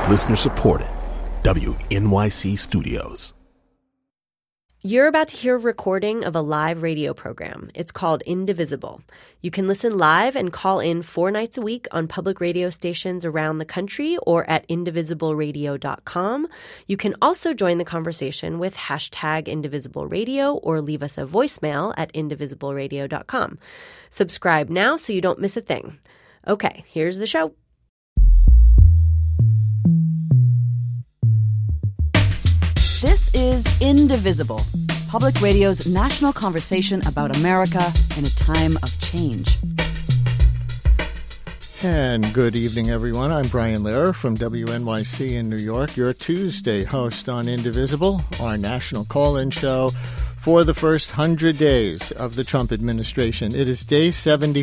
Listener supported. WNYC Studios. You're about to hear a recording of a live radio program. It's called Indivisible. You can listen live and call in 4 nights a week on public radio stations around the country or at indivisibleradio.com. You can also join the conversation with hashtag #IndivisibleRadio or leave us a voicemail at indivisibleradio.com. Subscribe now so you don't miss a thing. Okay, here's the show. This is Indivisible, public radio's national conversation about America in a time of change. And good evening, everyone. I'm Brian Lehrer from WNYC in New York, your Tuesday host on Indivisible, our national call-in show for the first 100 days of the Trump administration. It is day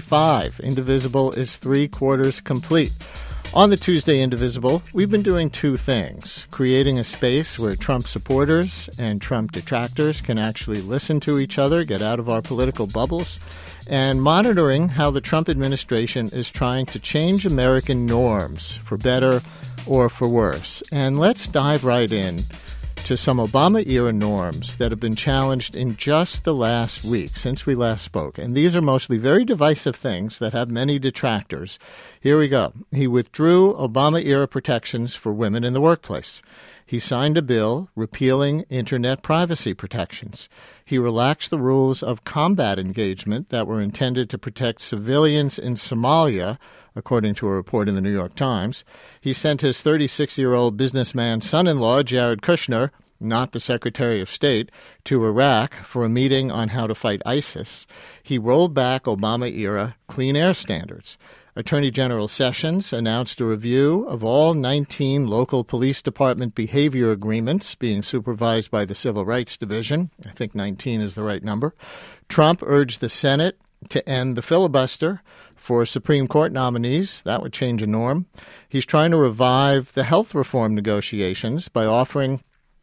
75. Indivisible is 3/4 complete. On the Tuesday Indivisible, we've been doing two things: creating a space where Trump supporters and Trump detractors can actually listen to each other, get out of our political bubbles, and monitoring how the Trump administration is trying to change American norms for better or for worse. And let's dive right in to some Obama-era norms that have been challenged in just the last week since we last spoke. And these are mostly very divisive things that have many detractors. Here we go. He withdrew Obama-era protections for women in the workplace. He signed a bill repealing internet privacy protections. He relaxed the rules of combat engagement that were intended to protect civilians in Somalia, according to a report in the New York Times. He sent his 36-year-old businessman son-in-law, Jared Kushner, not the Secretary of State, to Iraq for a meeting on how to fight ISIS. He rolled back Obama-era clean air standards. Attorney General Sessions announced a review of all 19 local police department behavior agreements being supervised by the Civil Rights Division. I think 19 is the right number. Trump urged the Senate to end the filibuster for Supreme Court nominees. That would change a norm. He's trying to revive the health reform negotiations by offering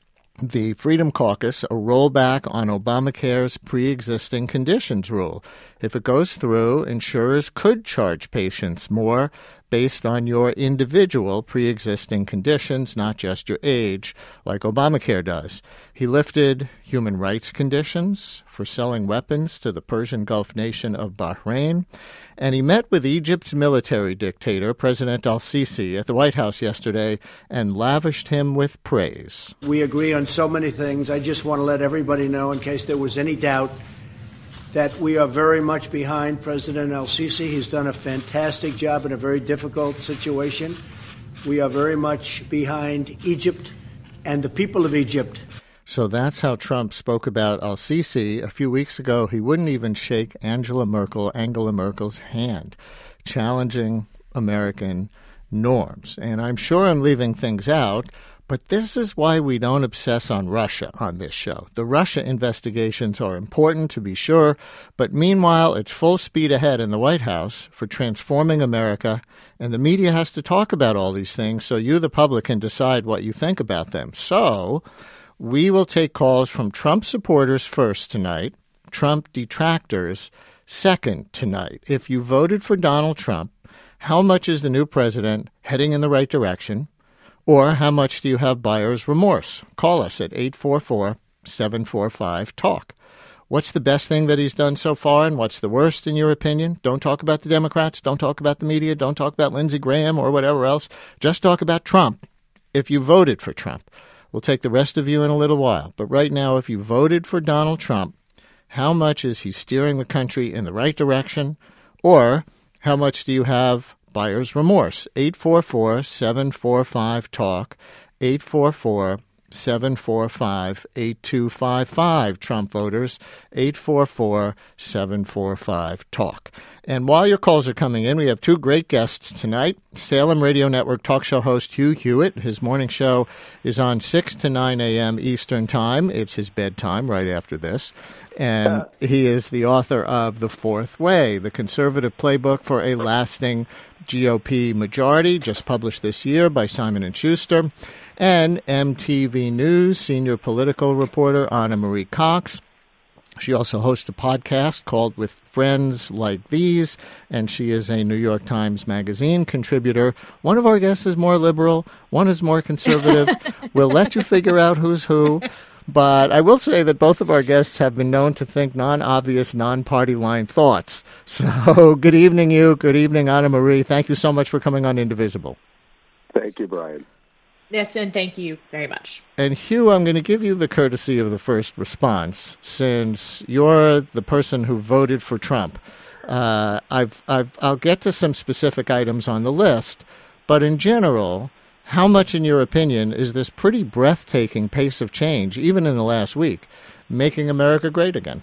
the Freedom Caucus a rollback on Obamacare's pre-existing conditions rule. If it goes through, insurers could charge patients more based on your individual pre-existing conditions, not just your age, like Obamacare does. He lifted human rights conditions for selling weapons to the Persian Gulf nation of Bahrain. And he met with Egypt's military dictator, President al-Sisi, at the White House yesterday and lavished him with praise. We agree on so many things. I just want to let everybody know, in case there was any doubt, that we are very much behind President al-Sisi. He's done a fantastic job in a very difficult situation. We are very much behind Egypt and the people of Egypt. So that's how Trump spoke about al-Sisi. A few weeks ago, he wouldn't even shake Angela Merkel's hand, challenging American norms. And I'm sure I'm leaving things out, but this is why we don't obsess on Russia on this show. The Russia investigations are important, to be sure, but meanwhile, it's full speed ahead in the White House for transforming America, and the media has to talk about all these things so you, the public, can decide what you think about them. So we will take calls from Trump supporters first tonight, Trump detractors second tonight. If you voted for Donald Trump, how much is the new president heading in the right direction? Or how much do you have buyer's remorse? Call us at 844-745-TALK. What's the best thing that he's done so far, and what's the worst in your opinion? Don't talk about the Democrats. Don't talk about the media. Don't talk about Lindsey Graham or whatever else. Just talk about Trump if you voted for Trump. We'll take the rest of you in a little while. But right now, if you voted for Donald Trump, how much is he steering the country in the right direction? Or how much do you have buyer's remorse? 844-745-TALK, 844-745-8255, Trump voters, 844-745-TALK. And while your calls are coming in, we have two great guests tonight. Salem Radio Network talk show host Hugh Hewitt. His morning show is on 6 to 9 a.m. Eastern Time. It's his bedtime right after this. And he is the author of The Fourth Way, the conservative playbook for a lasting GOP majority, just published this year by Simon & Schuster. And MTV News senior political reporter Anna Marie Cox She also hosts a podcast called With Friends Like These, and she is a New York Times Magazine contributor. One of our guests is more liberal, one is more conservative. We'll let you figure out who's who. But I will say that both of our guests have been known to think non-obvious, non-party line thoughts. So good evening, you. Good evening, Anna Marie. Thank you so much for coming on Indivisible. Thank you, Brian. Yes, and thank you very much. And Hugh, I'm going to give you the courtesy of the first response, since you're the person who voted for Trump. I'll get to some specific items on the list, but in general, how much, in your opinion, is this pretty breathtaking pace of change, even in the last week, making America great again?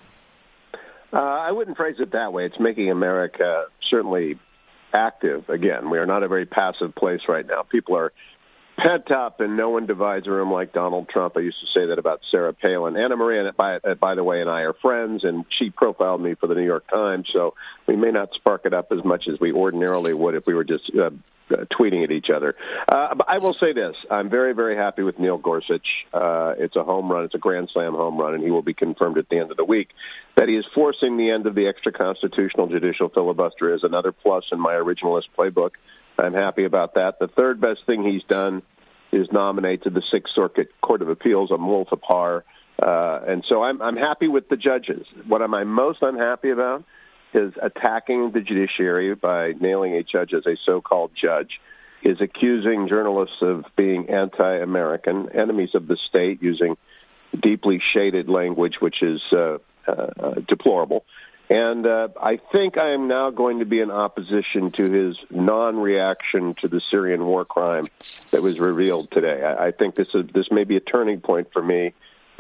I wouldn't phrase it that way. It's making America certainly active again. We are not a very passive place right now. People are pent up, and no one divides a room like Donald Trump. I used to say that about Sarah Palin. Anna Marie, by the way, and I are friends, and she profiled me for the New York Times, so we may not spark it up as much as we ordinarily would if we were just tweeting at each other. But I will say this. I'm very, very happy with Neil Gorsuch. It's a home run. It's a Grand Slam home run, and he will be confirmed at the end of the week. That he is forcing the end of the extra-constitutional judicial filibuster is another plus in my originalist playbook. I'm happy about that. The third best thing he's done is nominate to the Sixth Circuit Court of Appeals a Mullah Par. And so I'm happy with the judges. What am I most unhappy about is attacking the judiciary by nailing a judge as a so-called judge, is accusing journalists of being anti-American, enemies of the state, using deeply shaded language, which is deplorable. And I think I am now going to be in opposition to his non-reaction to the Syrian war crime that was revealed today. I think this may be a turning point for me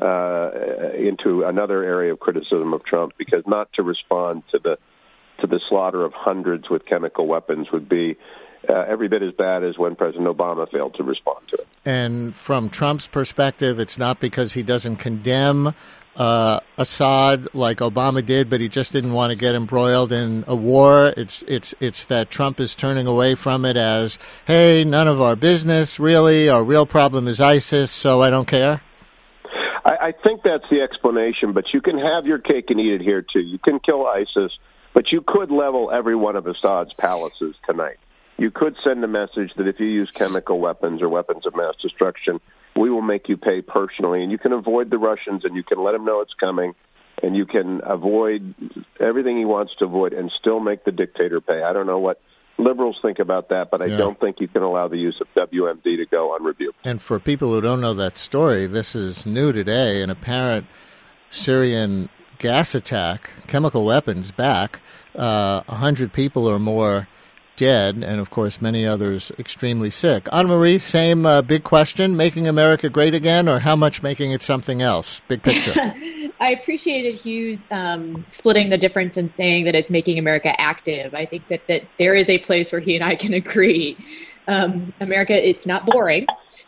into another area of criticism of Trump, because not to respond to the slaughter of hundreds with chemical weapons would be every bit as bad as when President Obama failed to respond to it. And from Trump's perspective, it's not because he doesn't condemn Assad like Obama did, but he just didn't want to get embroiled in a war. It's that Trump is turning away from it as, hey, none of our business, really. Our real problem is ISIS, so I don't care. I think that's the explanation, but you can have your cake and eat it here, too. You can kill ISIS, but you could level every one of Assad's palaces tonight. You could send a message that if you use chemical weapons or weapons of mass destruction, we will make you pay personally, and you can avoid the Russians, and you can let him know it's coming, and you can avoid everything he wants to avoid and still make the dictator pay. I don't know what liberals think about that, but I don't think you can allow the use of WMD to go unrebuked. And for people who don't know that story, this is new today, an apparent Syrian gas attack, chemical weapons back, 100 people or more dead, and of course many others extremely sick. Anna Marie, same big question, making America great again, or how much making it something else? Big picture. I appreciated Hugh's splitting the difference and saying that it's making America active. I think that there is a place where he and I can agree. America, it's not boring.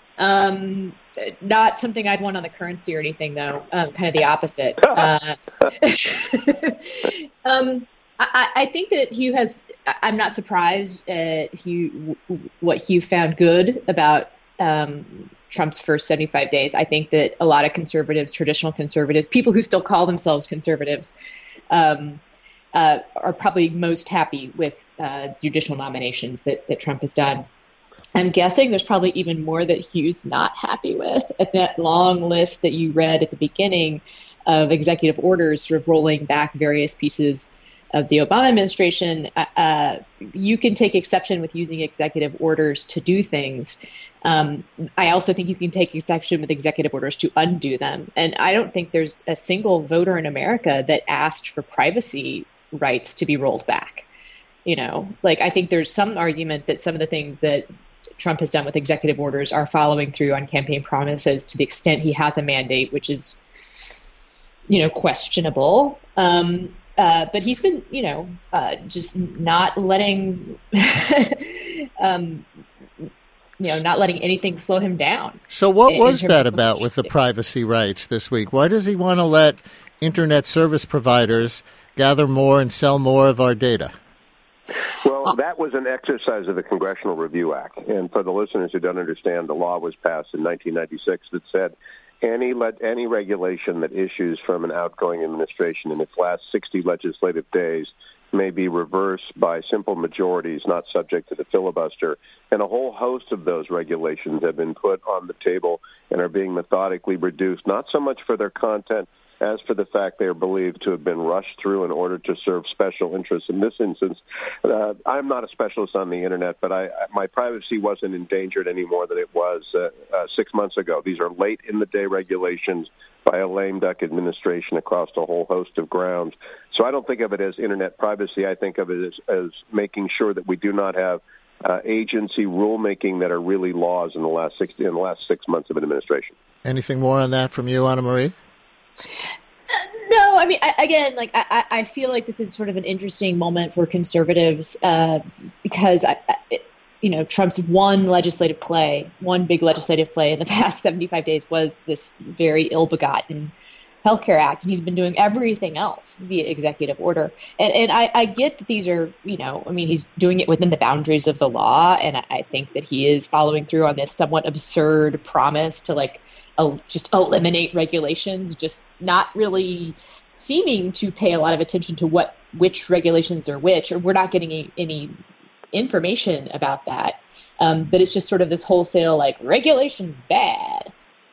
Not something I'd want on the currency or anything, though. Kind of the opposite. I think that Hugh has. I'm not surprised at what Hugh found good about Trump's first 75 days. I think that a lot of conservatives, traditional conservatives, people who still call themselves conservatives, are probably most happy with judicial nominations that Trump has done. I'm guessing there's probably even more that Hugh's not happy with. At that long list that you read at the beginning of executive orders, sort of rolling back various pieces of the Obama administration, you can take exception with using executive orders to do things. I also think you can take exception with executive orders to undo them. And I don't think there's a single voter in America that asked for privacy rights to be rolled back. I think there's some argument that some of the things that Trump has done with executive orders are following through on campaign promises to the extent he has a mandate, which is, questionable. But he's been, just not letting, not letting anything slow him down. So what was that about with the privacy rights this week? Why does he want to let internet service providers gather more and sell more of our data? Well, that was an exercise of the Congressional Review Act. And for the listeners who don't understand, the law was passed in 1996 that said any regulation that issues from an outgoing administration in its last 60 legislative days may be reversed by simple majorities not subject to the filibuster. And a whole host of those regulations have been put on the table and are being methodically reduced, not so much for their content as for the fact they are believed to have been rushed through in order to serve special interests. In this instance, I'm not a specialist on the Internet, but my privacy wasn't endangered any more than it was 6 months ago. These are late-in-the-day regulations by a lame duck administration across a whole host of grounds. So I don't think of it as Internet privacy. I think of it as making sure that we do not have agency rulemaking that are really laws in the last 6 months of an administration. Anything more on that from you, Anna Marie? No, I mean, I feel like this is sort of an interesting moment for conservatives because, Trump's one big legislative play in the past 75 days was this very ill-begotten Healthcare Act, and he's been doing everything else via executive order. And I get that these are, he's doing it within the boundaries of the law, and I think that he is following through on this somewhat absurd promise to, just eliminate regulations, just not really seeming to pay a lot of attention to which regulations are which, or we're not getting any information about that. But it's just sort of this wholesale, regulations bad,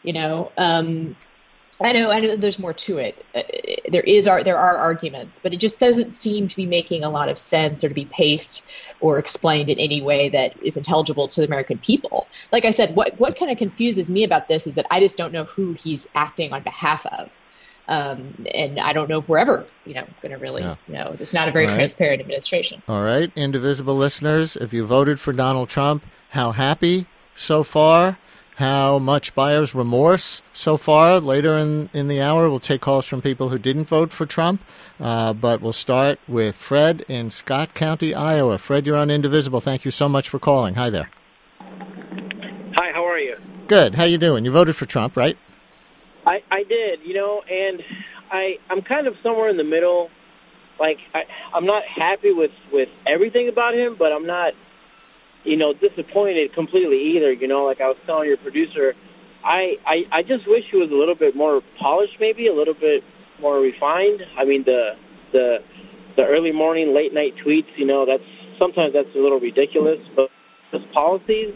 I know there's more to it. There are arguments, but it just doesn't seem to be making a lot of sense or to be paced or explained in any way that is intelligible to the American people. Like I said, what kind of confuses me about this is that I just don't know who he's acting on behalf of. And I don't know if we're ever, going to really know. It's not a very transparent administration. All right. Indivisible listeners, if you voted for Donald Trump, how happy so far? How much buyer's remorse so far? Later in the hour, we'll take calls from people who didn't vote for Trump. But we'll start with Fred in Scott County, Iowa. Fred, you're on Indivisible. Thank you so much for calling. Hi there. Hi, how are you? Good. How you doing? You voted for Trump, right? I did, and I'm kind of somewhere in the middle. I'm not happy with everything about him, but I'm not disappointed completely either. Like I was telling your producer, I just wish he was a little bit more polished, maybe a little bit more refined. I mean, the early morning, late night tweets, sometimes that's a little ridiculous, but his policies,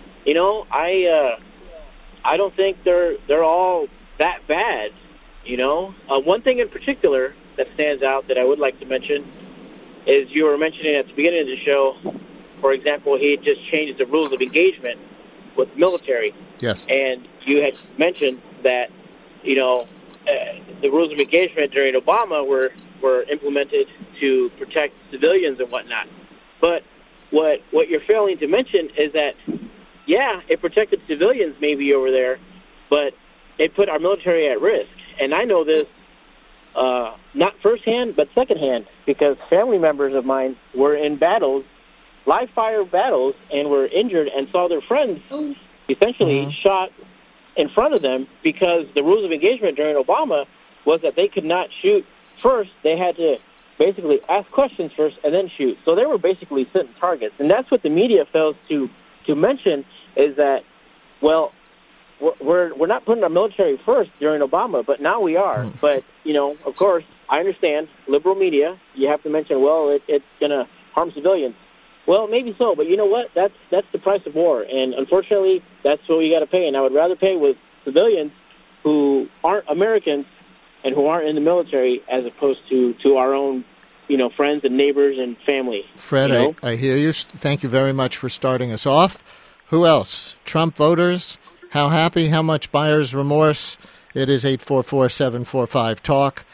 I don't think they're all that bad. One thing in particular that stands out that I would like to mention is you were mentioning at the beginning of the show. For example, he had just changed the rules of engagement with the military. Yes. And you had mentioned that, the rules of engagement during Obama were implemented to protect civilians and whatnot. But what you're failing to mention is that, it protected civilians maybe over there, but it put our military at risk. And I know this not firsthand, but secondhand, because family members of mine were in battles, live fire battles, and were injured and saw their friends essentially shot in front of them because the rules of engagement during Obama was that they could not shoot first. They had to basically ask questions first and then shoot. So they were basically sitting targets. And that's what the media fails to mention is that, well, we're not putting our military first during Obama, but now we are. But, of course, I understand liberal media. You have to mention, well, it's going to harm civilians. Well, maybe so, but you know what? That's the price of war, and unfortunately, that's what we got to pay. And I would rather pay with civilians who aren't Americans and who aren't in the military, as opposed to our own, friends and neighbors and family. Fred, I hear you. Thank you very much for starting us off. Who else? Trump voters? How happy? How much buyer's remorse? It is 844-745-TALK.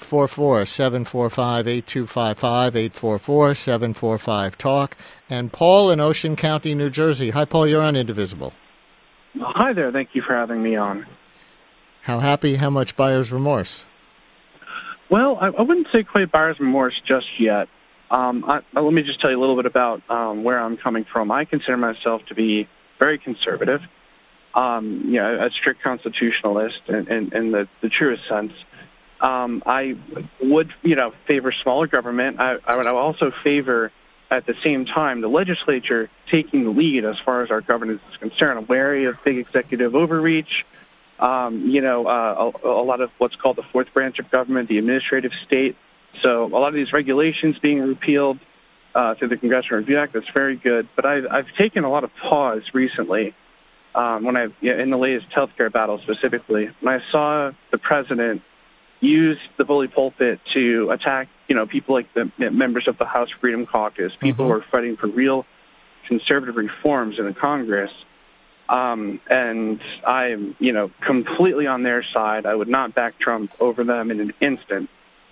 844-745-8255, 844-745-TALK. And Paul in Ocean County, New Jersey. Hi, Paul. You're on Indivisible. Hi there. Thank you for having me on. How happy? How much buyer's remorse? Well, I wouldn't say quite buyer's remorse just yet. Let me just tell you a little bit about where I'm coming from. I consider myself to be very conservative, a strict constitutionalist in the truest sense. I would, favor smaller government. I would also favor, at the same time, the legislature taking the lead as far as our governance is concerned. I'm wary of big executive overreach, a lot of what's called the fourth branch of government, the administrative state. So a lot of these regulations being repealed through the Congressional Review Act, that's very good. But I've taken a lot of pause recently in the latest healthcare battle specifically, when I saw the president use the bully pulpit to attack, people like the members of the House Freedom Caucus, people who are fighting for real conservative reforms in the Congress. And I'm, completely on their side. I would not back Trump over them in an instant.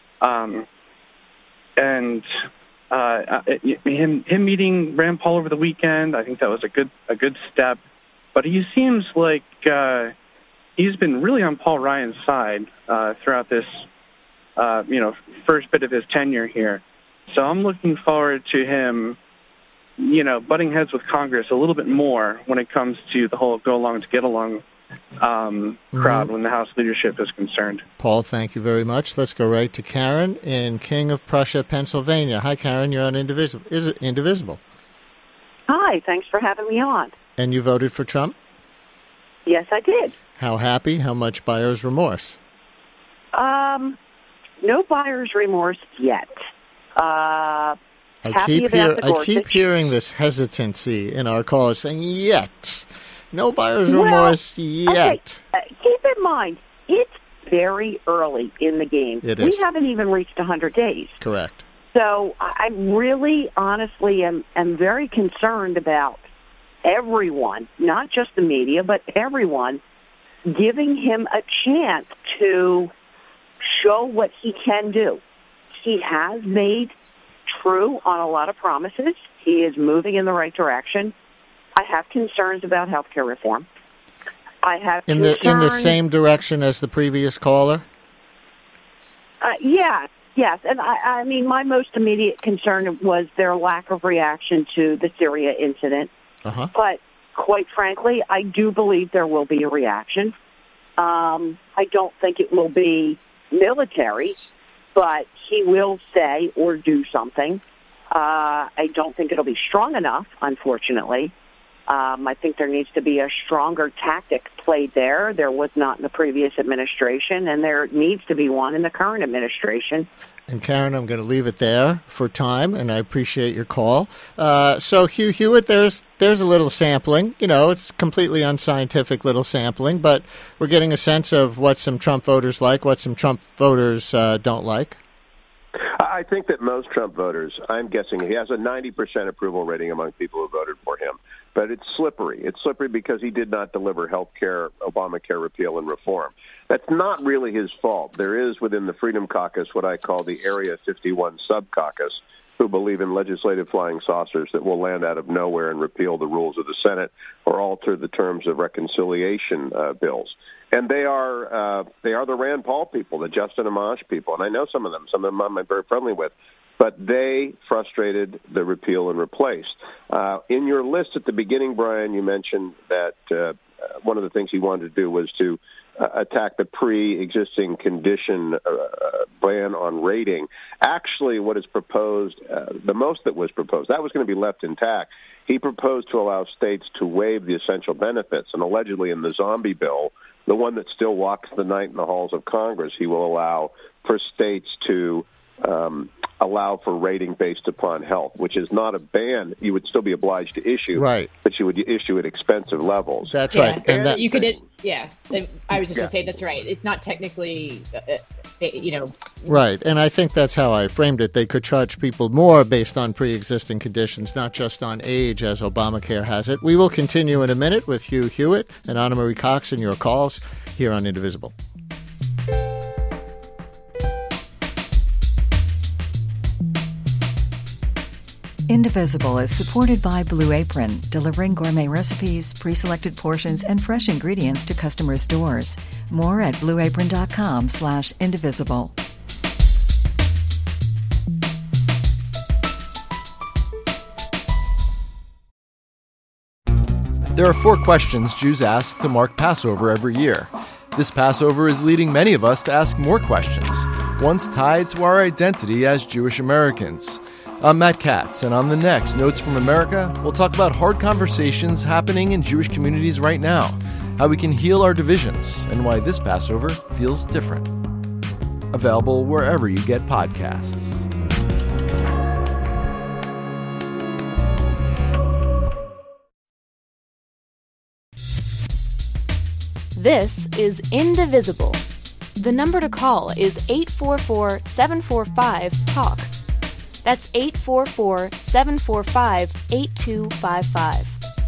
Him meeting Rand Paul over the weekend, I think that was a good step. But he seems like he's been really on Paul Ryan's side throughout this, first bit of his tenure here. So I'm looking forward to him, butting heads with Congress a little bit more when it comes to the whole go along to get along crowd when the House leadership is concerned. Paul, thank you very much. Let's go right to Karen in King of Prussia, Pennsylvania. Hi, Karen. You're on Indivisible. Hi. Thanks for having me on. And you voted for Trump? Yes, I did. How happy? How much buyer's remorse? No buyer's remorse yet. I keep hearing this hesitancy in our callers saying, yet. No buyer's remorse yet. Okay. Keep in mind, it's very early in the game. It is. We haven't even reached 100 days. Correct. So I really, honestly, am very concerned about everyone, not just the media, but everyone, giving him a chance to show what he can do. He has made true on a lot of promises. He is moving in the right direction. I have concerns about health care reform. I have in the same direction as the previous caller? Yes. And I mean, my most immediate concern was their lack of reaction to the Syria incident. But quite frankly, I do believe there will be a reaction. I don't think it will be military, but he will say or do something. I don't think it'll be strong enough, unfortunately. I think there needs to be a stronger tactic played there. There was not in the previous administration, and there needs to be one in the current administration. And Karen, I'm going to leave it there for time, and I appreciate your call. So Hugh Hewitt, there's a little sampling. It's completely unscientific little sampling, but we're getting a sense of what some Trump voters like, what some Trump voters don't like. I think that most Trump voters, I'm guessing he has a 90% approval rating among people who voted for him. But it's slippery. It's slippery because he did not deliver health care, Obamacare repeal and reform. That's not really his fault. There is within the Freedom Caucus what I call the Area 51 sub-caucus, who believe in legislative flying saucers that will land out of nowhere and repeal the rules of the Senate or alter the terms of reconciliation bills. And they are the Rand Paul people, the Justin Amash people, and I know some of them. Some of them I'm very friendly with. But they frustrated the repeal and replace. In your list at the beginning, Brian, you mentioned that one of the things he wanted to do was to attack the pre-existing condition ban on rating. Actually, what is proposed, the most that was proposed, that was going to be left intact. He proposed to allow states to waive the essential benefits, and allegedly in the zombie bill, the one that still walks the night in the halls of Congress, he will allow for states to allow for rating based upon health, which is not a ban you would still be obliged to issue, right? But you would issue at expensive levels. That's right. And I was just going to say that's right. It's not technically, Right, and I think that's how I framed it. They could charge people more based on pre-existing conditions, not just on age, as Obamacare has it. We will continue in a minute with Hugh Hewitt and Anna Marie Cox and your calls here on Indivisible. Indivisible is supported by Blue Apron, delivering gourmet recipes, pre-selected portions, and fresh ingredients to customers' doors. More at blueapron.com/indivisible. There are 4 questions Jews ask to mark Passover every year. This Passover is leading many of us to ask more questions, ones tied to our identity as Jewish Americans. I'm Matt Katz, and on the next Notes from America, we'll talk about hard conversations happening in Jewish communities right now how we can heal our divisions, and why this Passover feels different. Available wherever you get podcasts. This is Indivisible. The number to call is 844-745-TALK. That's 844-745-8255.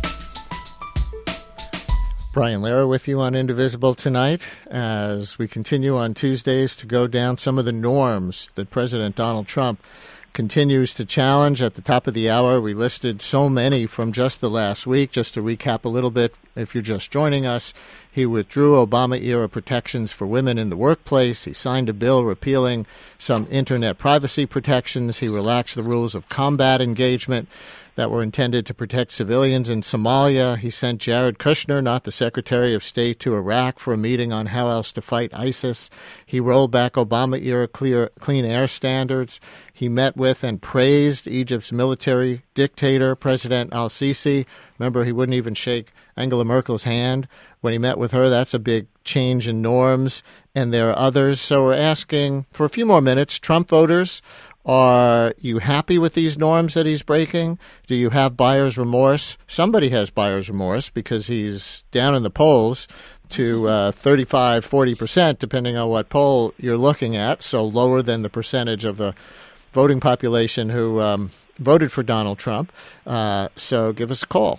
Brian Lehrer with you on Indivisible tonight as we continue on Tuesdays to go down some of the norms that President Donald Trump continues to challenge. At the top of the hour, we listed so many from just the last week. Just to recap a little bit, if you're just joining us, he withdrew Obama-era protections for women in the workplace. He signed a bill repealing some internet privacy protections. He relaxed the rules of combat engagement that were intended to protect civilians in Somalia. He sent Jared Kushner, not the Secretary of State, to Iraq for a meeting on how else to fight ISIS. He rolled back Obama-era clean air standards. He met with and praised Egypt's military dictator, President al-Sisi. Remember, he wouldn't even shake Angela Merkel's hand when he met with her. That's a big change in norms, and there are others. So we're asking for a few more minutes. Trump voters, are you happy with these norms that he's breaking? Do you have buyer's remorse? Somebody has buyer's remorse because he's down in the polls to 35, 40%, depending on what poll you're looking at, so lower than the percentage of the voting population who voted for Donald Trump. So give us a call,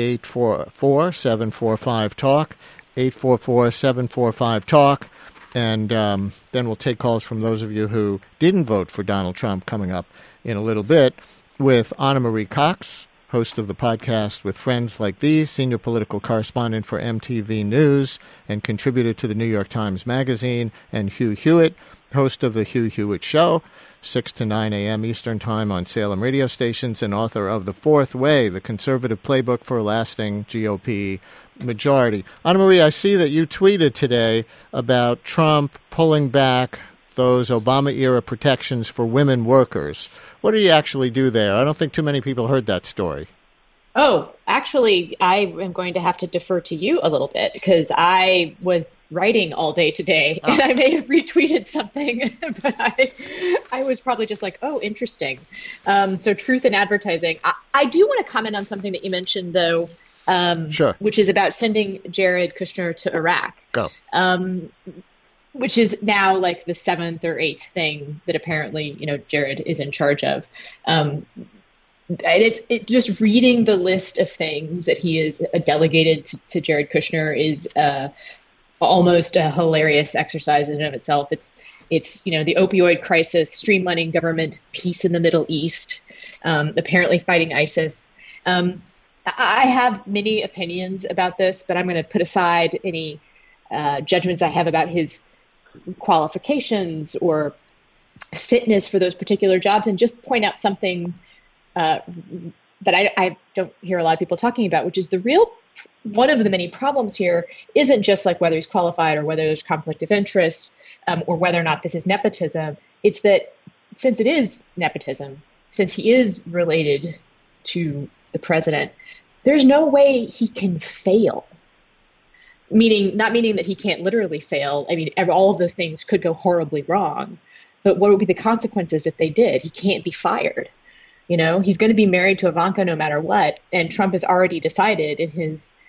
844-745-TALK, 844-745-TALK. And then we'll take calls from those of you who didn't vote for Donald Trump coming up in a little bit with Anna Marie Cox, host of the podcast With Friends Like These, senior political correspondent for MTV News and contributor to the New York Times Magazine, and Hugh Hewitt, host of The Hugh Hewitt Show, 6 to 9 a.m. Eastern Time on Salem radio stations, and author of The Fourth Way, the conservative playbook for a lasting GOP majority. Anna Marie, I see that you tweeted today about Trump pulling back those Obama-era protections for women workers. What did he actually do there? I don't think too many people heard that story. Oh, actually, I am going to have to defer to you a little bit because I was writing all day today and I may have retweeted something, but I was probably just like, oh, interesting. So truth in advertising. I do want to comment on something that you mentioned, though, sure, which is about sending Jared Kushner to Iraq. Go. Which is now like the 7th or 8th thing that apparently, Jared is in charge of. It's just reading the list of things that he is delegated to Jared Kushner is almost a hilarious exercise in and of itself. It's the opioid crisis, streamlining government, peace in the Middle East, apparently fighting ISIS. I have many opinions about this, but I'm going to put aside any judgments I have about his qualifications or fitness for those particular jobs and just point out something that I don't hear a lot of people talking about, which is one of the many problems here isn't just like whether he's qualified or whether there's conflict of interest or whether or not this is nepotism. It's that since it is nepotism, since he is related to the president, there's no way he can fail. Not meaning that he can't literally fail. I mean, all of those things could go horribly wrong, but what would be the consequences if they did? He can't be fired. He's going to be married to Ivanka no matter what. And Trump has already decided in his,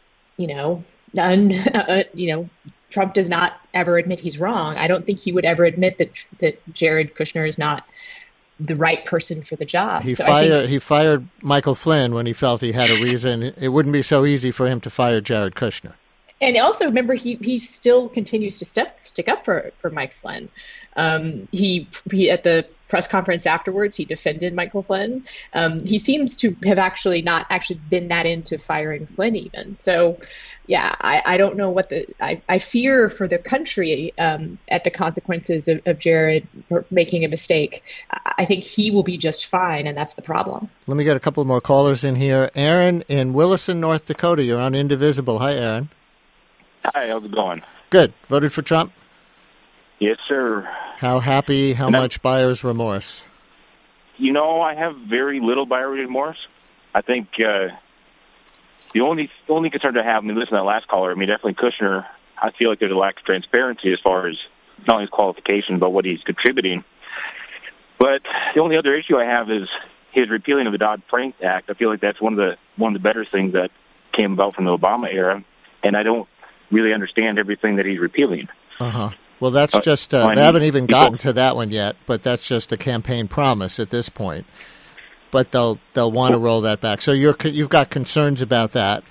Trump does not ever admit he's wrong. I don't think he would ever admit that Jared Kushner is not the right person for the job. He fired Michael Flynn when he felt he had a reason. It wouldn't be so easy for him to fire Jared Kushner. And also, remember, he still continues to stick up for Mike Flynn. He at the press conference afterwards, he defended Michael Flynn. He seems to have not actually been that into firing Flynn even. So, yeah, I don't know I fear for the country at the consequences of Jared for making a mistake. I think he will be just fine, and that's the problem. Let me get a couple more callers in here. Aaron in Williston, North Dakota. You're on Indivisible. Hi, Aaron. Hi, how's it going? Good. Voted for Trump? Yes, sir. How happy? How much buyer's remorse? I have very little buyer's remorse. I think The only concern I have, I mean, listen to that last caller, I mean, definitely Kushner, I feel like there's a lack of transparency as far as not only his qualifications, but what he's contributing. But the only other issue I have is his repealing of the Dodd-Frank Act. I feel like that's one of the better things that came about from the Obama era, and I don't really understand everything that he's repealing. Well, that's just they haven't even gotten to that one yet, but that's just a campaign promise at this point. But they'll want to roll that back. So you've got concerns about that.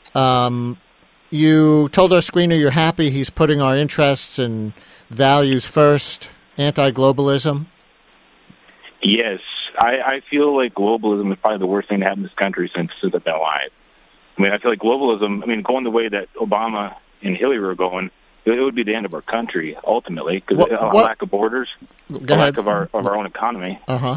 You told our screener you're happy he's putting our interests and values first, anti-globalism. Yes, I feel like globalism is probably the worst thing to happen in this country since I've been alive. I mean, I feel like globalism, I mean, going the way that Obama and Hillary were going, it would be the end of our country, ultimately, because a lack of borders, a lack of our own economy.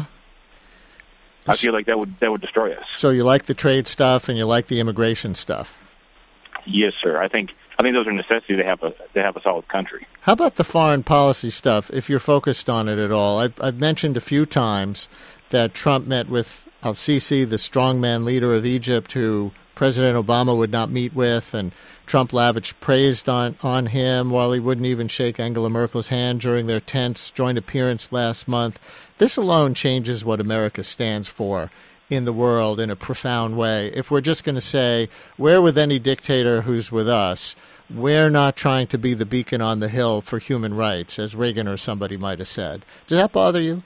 I feel like that would destroy us. So you like the trade stuff and you like the immigration stuff? Yes, sir. I think those are necessities to have a solid country. How about the foreign policy stuff, if you're focused on it at all? I've mentioned a few times that Trump met with al-Sisi, the strongman leader of Egypt, who President Obama would not meet with, and Trump lavished praise on him while he wouldn't even shake Angela Merkel's hand during their tense joint appearance last month. This alone changes what America stands for in the world in a profound way. If we're just going to say, we're with any dictator who's with us, we're not trying to be the beacon on the hill for human rights, as Reagan or somebody might have said. Does that bother you?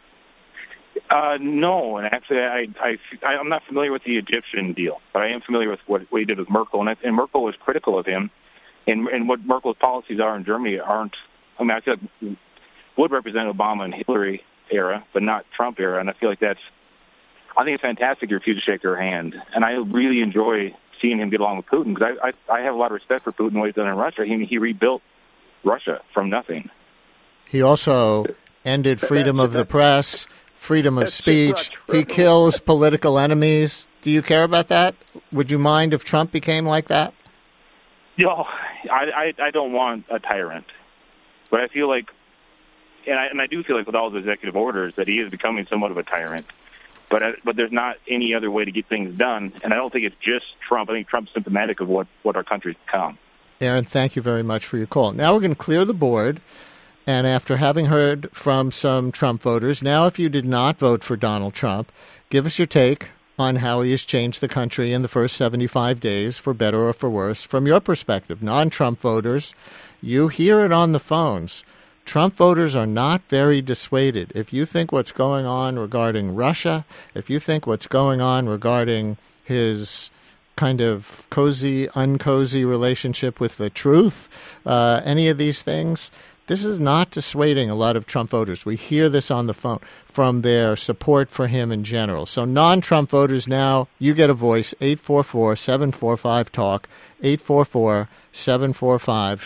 No, and actually, I'm not familiar with the Egyptian deal, but I am familiar with what he did with Merkel, and Merkel was critical of him, and what Merkel's policies are in Germany aren't. I mean, I feel like would represent Obama and Hillary era, but not Trump era, and I feel like I think it's fantastic you refuse to shake their hand, and I really enjoy seeing him get along with Putin, because I have a lot of respect for Putin, what he's done in Russia. He rebuilt Russia from nothing. He also ended freedom of the press, freedom of speech. He kills political enemies. Do you care about that? Would you mind if Trump became like that? No, I don't want a tyrant, but I feel like, and I do feel like with all the executive orders that he is becoming somewhat of a tyrant. But there's not any other way to get things done, and I don't think it's just Trump. I think Trump's symptomatic of what our country's become. Aaron, thank you very much for your call. Now we're going to clear the board, and after having heard from some Trump voters, now if you did not vote for Donald Trump, give us your take on how he has changed the country in the first 75 days, for better or for worse, from your perspective. Non-Trump voters, you hear it on the phones. Trump voters are not very dissuaded. If you think what's going on regarding Russia, if you think what's going on regarding his kind of cozy, uncozy relationship with the truth, any of these things, this is not dissuading a lot of Trump voters. We hear this on the phone from their support for him in general. So non-Trump voters now, you get a voice, 844-745-TALK, 844-745-8255,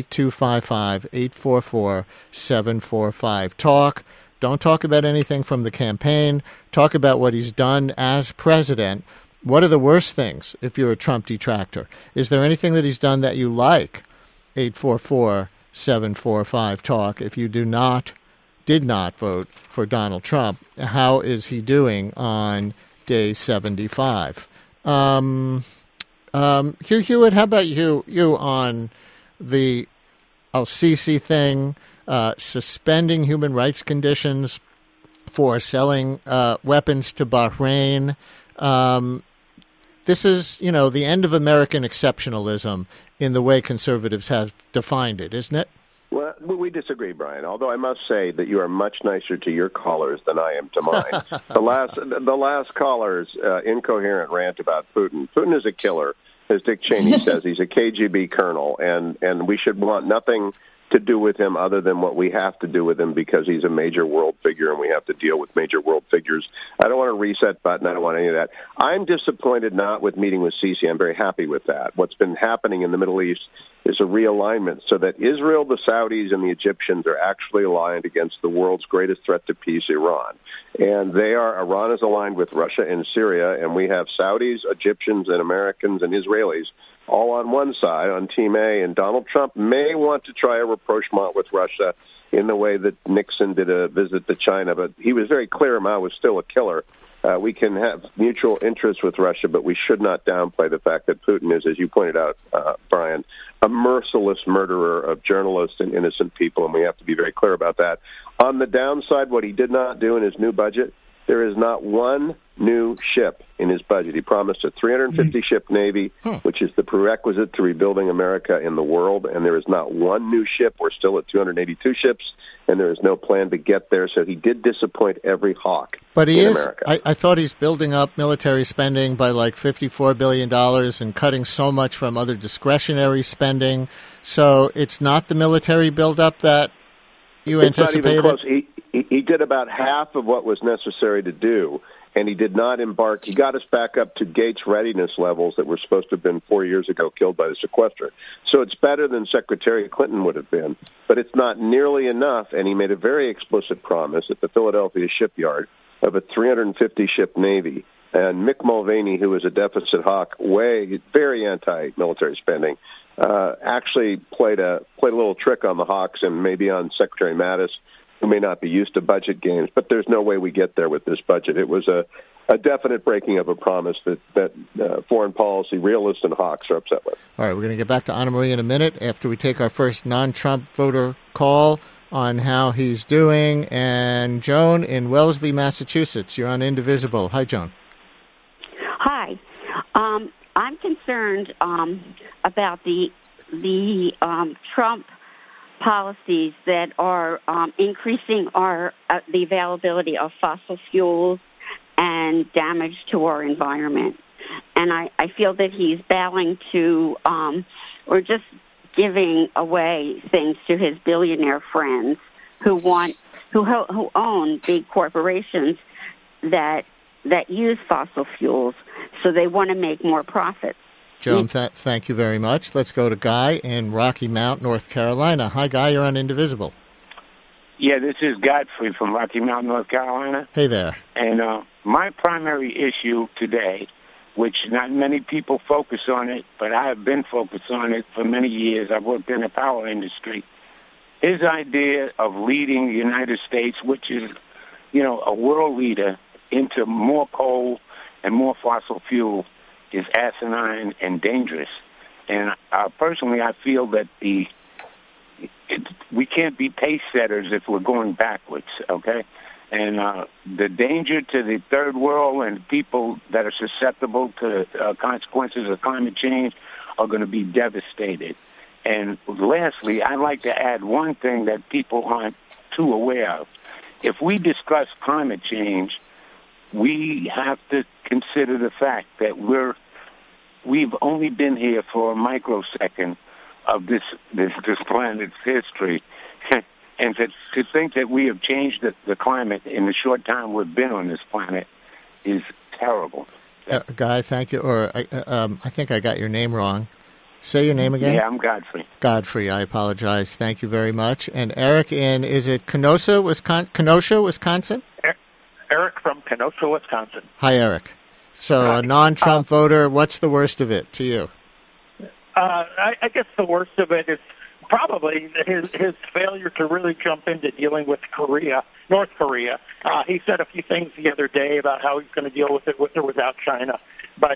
844-745-TALK. Don't talk about anything from the campaign. Talk about what he's done as president. What are the worst things if you're a Trump detractor? Is there anything that he's done that you like? 844-745-TALK. If you did not vote for Donald Trump, how is he doing on day 75? Hugh Hewitt, how about you on the al-Sisi thing, suspending human rights conditions for selling weapons to Bahrain? This is, the end of American exceptionalism in the way conservatives have defined it, isn't it? Well, we disagree, Brian, although I must say that you are much nicer to your callers than I am to mine. The last caller's incoherent rant about Putin. Putin is a killer. As Dick Cheney says, he's a KGB colonel, and we should want nothing to do with him other than what we have to do with him because he's a major world figure and we have to deal with major world figures. I don't want a reset button. I don't want any of that. I'm disappointed not with meeting with Sisi. I'm very happy with that. What's been happening in the Middle East is a realignment so that Israel, the Saudis, and the Egyptians are actually aligned against the world's greatest threat to peace, Iran. And Iran is aligned with Russia and Syria, and we have Saudis, Egyptians, and Americans and Israelis all on one side, on Team A, and Donald Trump may want to try a rapprochement with Russia in the way that Nixon did a visit to China, but he was very clear Mao was still a killer. We can have mutual interests with Russia, but we should not downplay the fact that Putin is, as you pointed out, Brian, a merciless murderer of journalists and innocent people, and we have to be very clear about that. On the downside, what he did not do in his new budget, there is not one new ship in his budget. He promised a 350-ship Navy, which is the prerequisite to rebuilding America in the world, and there is not one new ship. We're still at 282 ships, and there is no plan to get there. So he did disappoint every hawk but he in is, America. I thought he's building up military spending by like $54 billion and cutting so much from other discretionary spending. So it's not the military buildup that you anticipated? Not even close. He did about half of what was necessary to do, and he did not embark. He got us back up to Gates readiness levels that were supposed to have been 4 years ago killed by the sequester. So it's better than Secretary Clinton would have been, but it's not nearly enough, and he made a very explicit promise at the Philadelphia shipyard of a 350-ship Navy. And Mick Mulvaney, who is a deficit hawk, very anti-military spending, actually played a little trick on the Hawks and maybe on Secretary Mattis, who may not be used to budget games, but there's no way we get there with this budget. It was a definite breaking of a promise that foreign policy realists and hawks are upset with. All right, we're going to get back to Anna Marie in a minute after we take our first non-Trump voter call on how he's doing. And Joan in Wellesley, Massachusetts, you're on Indivisible. Hi, Joan. Hi. I'm concerned about the Trump policies that are increasing the availability of fossil fuels and damage to our environment. And I feel that he's bowing to or just giving away things to his billionaire friends who own big corporations that use fossil fuels, so they want to make more profits. Joan, thank you very much. Let's go to Guy in Rocky Mount, North Carolina. Hi, Guy. You're on Indivisible. Yeah, this is Godfrey from Rocky Mount, North Carolina. Hey there. And my primary issue today, which not many people focus on it, but I have been focused on it for many years. I've worked in the power industry. His idea of leading the United States, which is, a world leader, into more coal and more fossil fuel is asinine and dangerous. And personally, I feel that we can't be pace setters if we're going backwards, okay? And the danger to the third world and people that are susceptible to consequences of climate change are going to be devastated. And lastly, I'd like to add one thing that people aren't too aware of. If we discuss climate change, we have to consider the fact that we've only been here for a microsecond of this planet's history, and to think that we have changed the climate in the short time we've been on this planet is terrible. Guy, thank you. Or I think I got your name wrong. Say your name again. Yeah, I'm Godfrey. Godfrey, I apologize. Thank you very much. And Eric is it Kenosha, Wisconsin? Eric from Kenosha, Wisconsin. Hi, Eric. So a non-Trump voter, what's the worst of it to you? I guess the worst of it is probably his failure to really jump into dealing with North Korea. He said a few things the other day about how he's going to deal with it with or without China. But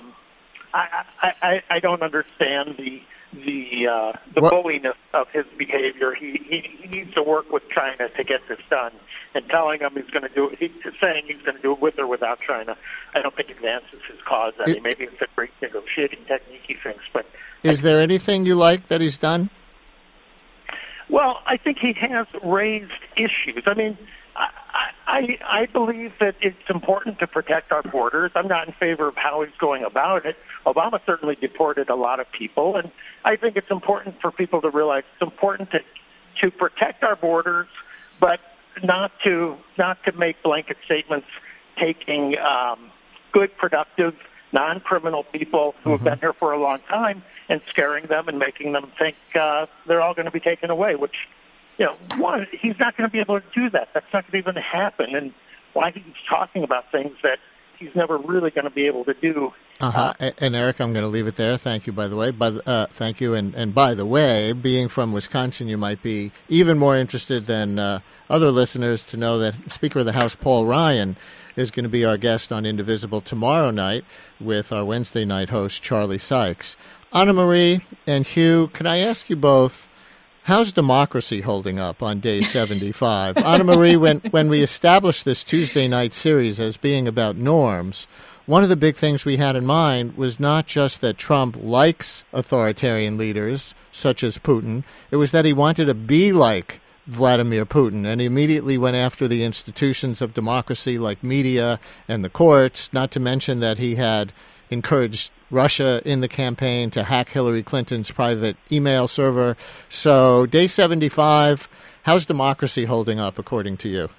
I don't understand the bulliness of his behavior. He needs to work with China to get this done, and telling him saying he's going to do it with or without China, I don't think advances his cause any. Maybe it's a great negotiating technique, he thinks. But is there anything you like that he's done? Well, I think he has raised issues. I mean, I believe that it's important to protect our borders. I'm not in favor of how he's going about it. Obama certainly deported a lot of people, and I think it's important for people to realize it's important to protect our borders, but not to make blanket statements taking good, productive, non-criminal people who have been here for a long time and scaring them and making them think they're all going to be taken away, which, he's not going to be able to do that. That's not going to even happen. And why he's talking about things that he's never really going to be able to do And Eric, I'm going to leave it there. Thank you, by the way. Thank you. And by the way, being from Wisconsin, you might be even more interested than other listeners to know that Speaker of the House Paul Ryan is going to be our guest on Indivisible tomorrow night with our Wednesday night host, Charlie Sykes. Anna Marie and Hugh, can I ask you both, how's democracy holding up on day 75? Anna Marie, when we established this Tuesday night series as being about norms, one of the big things we had in mind was not just that Trump likes authoritarian leaders such as Putin, it was that he wanted to be like Vladimir Putin, and he immediately went after the institutions of democracy like media and the courts, not to mention that he had encouraged Russia in the campaign to hack Hillary Clinton's private email server. So day 75, how's democracy holding up according to you?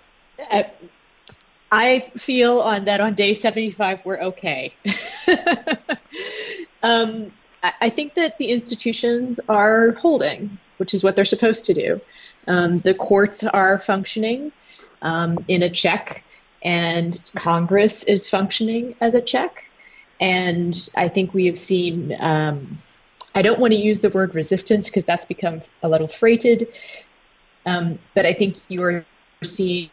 I feel on day 75 we're okay. I think that the institutions are holding, which is what they're supposed to do. The courts are functioning in a check, and Congress is functioning as a check. And I think we have seen, I don't want to use the word resistance because that's become a little freighted, but I think you are seeing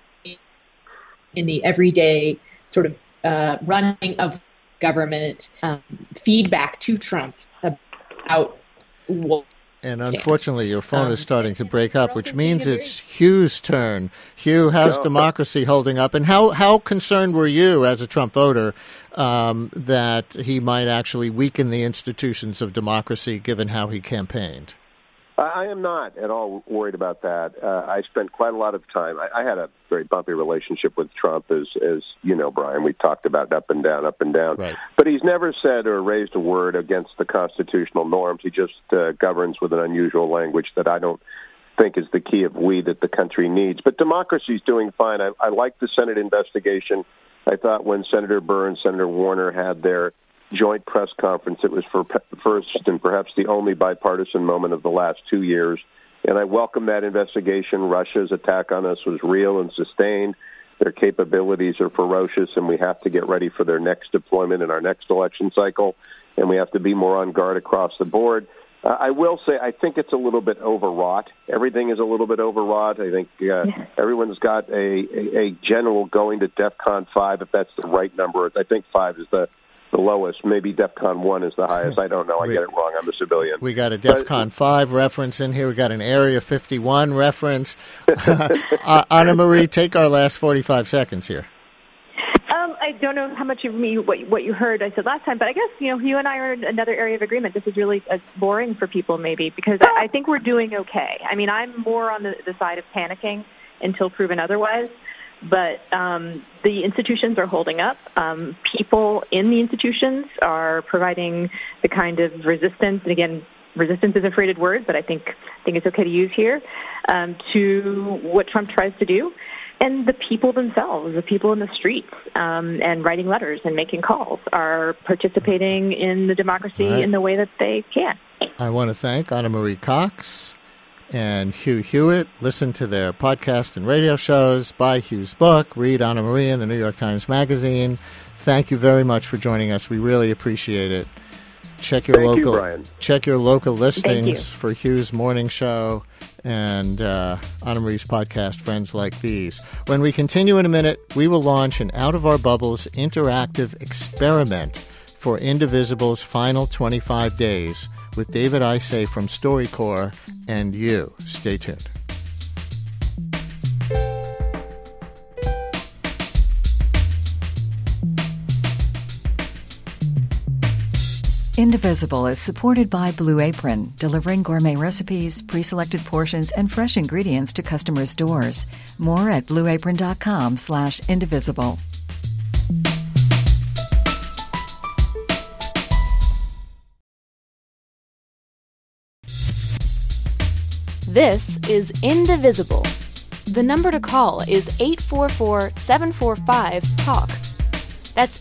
in the everyday sort of running of government feedback to Trump about what. And unfortunately, your phone is starting to break up, which means it's Hugh's turn. Hugh, how's democracy holding up? And how concerned were you as a Trump voter that he might actually weaken the institutions of democracy given how he campaigned? I am not at all worried about that. I spent quite a lot of time. I had a very bumpy relationship with Trump, as you know, Brian. We talked about up and down. Right. But he's never said or raised a word against the constitutional norms. He just governs with an unusual language that I don't think is the key of we that the country needs. But democracy's doing fine. I like the Senate investigation. I thought when Senator Burns, Senator Warner had their joint press conference, it was for first and perhaps the only bipartisan moment of the last 2 years. And I welcome that investigation. Russia's attack on us was real and sustained. Their capabilities are ferocious, and we have to get ready for their next deployment in our next election cycle. And we have to be more on guard across the board. I will say I think it's a little bit overwrought. Everything is a little bit overwrought. I think everyone's got a general going to DEFCON 5, if that's the right number. I think 5 is the lowest. Maybe DEFCON 1 is the highest. I don't know. I get it wrong. I'm a civilian. We got a DEFCON 5 reference in here. We got an Area 51 reference. Anna Marie, take our last 45 seconds here. I don't know how much of what you heard I said last time, but I guess, you and I are in another area of agreement. This is really boring for people maybe because I think we're doing okay. I mean, I'm more on the side of panicking until proven otherwise. But the institutions are holding up. People in the institutions are providing the kind of resistance, and again, resistance is a freighted word, but I think it's okay to use here, to what Trump tries to do. And the people themselves, the people in the streets, and writing letters and making calls are participating in the democracy in the way that they can. I want to thank Anna Marie Cox and Hugh Hewitt. Listen to their podcast and radio shows, buy Hugh's book, read Anna Marie in the New York Times Magazine. Thank you very much for joining us. We really appreciate it. Check your local listings for Hugh's morning show and Anna Marie's podcast, Friends Like These. When we continue in a minute, we will launch an Out of Our Bubbles interactive experiment for Indivisible's final 25 days with David Isay from StoryCorps and you. Stay tuned. Indivisible is supported by Blue Apron, delivering gourmet recipes, pre-selected portions, and fresh ingredients to customers' doors. More at blueapron.com/indivisible. This is Indivisible. The number to call is 844-745-TALK. That's